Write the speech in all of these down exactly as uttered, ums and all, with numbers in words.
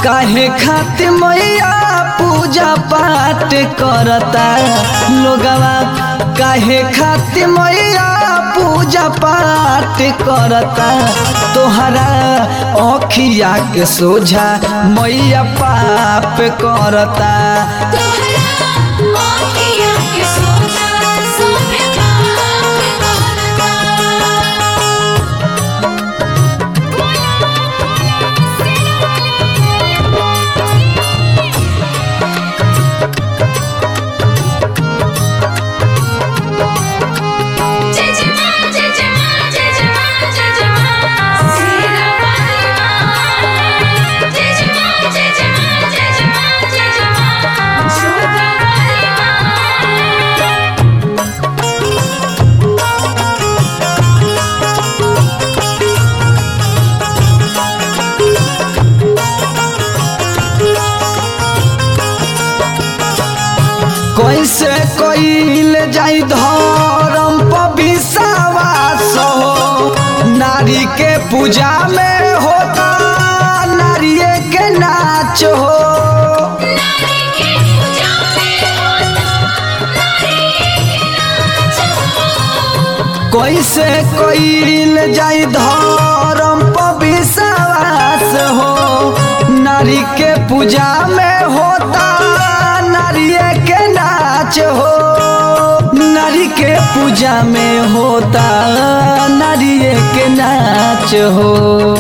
काहे खातिर मैया पूजा पाठ करता लोगवा, काहे खातिर मैया पूजा पाठ करता। तोहरा अखिया के सोझा मैया पाप करता। कैसे कइल जाई धर्म पर विश्वास हो, नारी के पूजा में होता नारिये के नाच हो। कैसे कइल जाई धर्म पर विश्वास हो, नारी के पूजा में होता नारिये के नाच हो। नारी के पूजा में होता नारिये के नाच हो।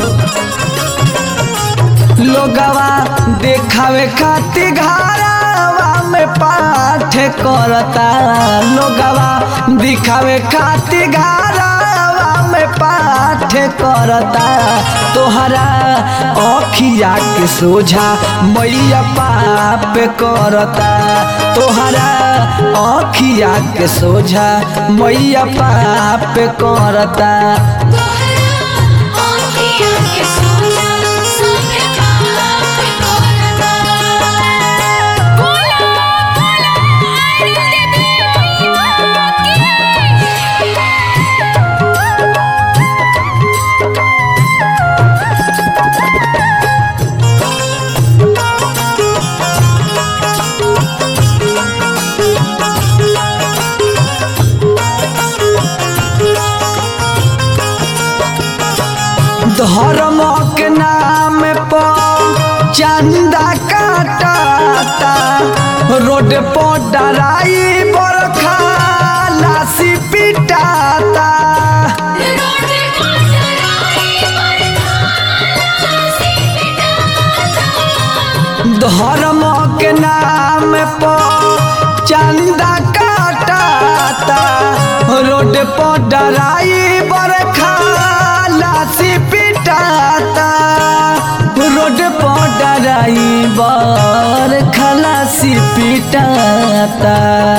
लोगवा देखावे खातिर घरवा में पाठ करता, लोगवा दिखावे खातिर घरवा में पाठ करता। तोहरा अखिया के सोझा मैया पाप करता। तोहरा अखिया के सोझा मैया पाप करता। धर्म के नाम पर चंदा काटाता, रोड पर डराई बरखा लाशी पिटाता। धर्म के नाम पर चंदा काटाता, रोड पर डराई बरखा लाशी पिटाता। रोड पर डराई बर खलासी पिटाता।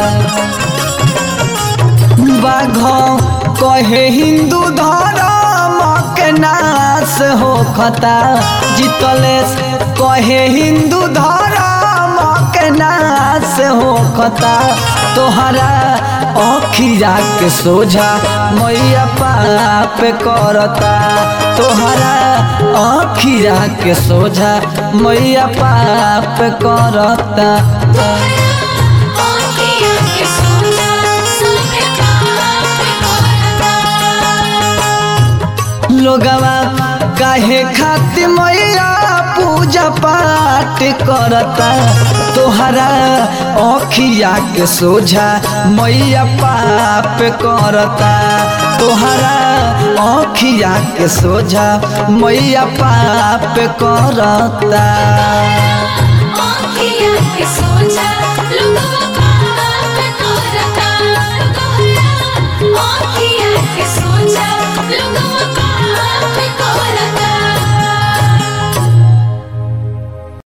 बाघ कहे हिंदू धर्म के नाश होखता, जितलेश कहे हिंदू धर्म के नाश होखता। तोहरा अखिया के सोझा मैया पाप करता। तोहरा अखिया के सोझा मैया पाप करता। लोगवा काहे खातिर मैया पूजा पाठ करता। तोहरा अखिया के सोझा मैया पाप करता। तोहरा अखिया के सोझा मैया पाप करता।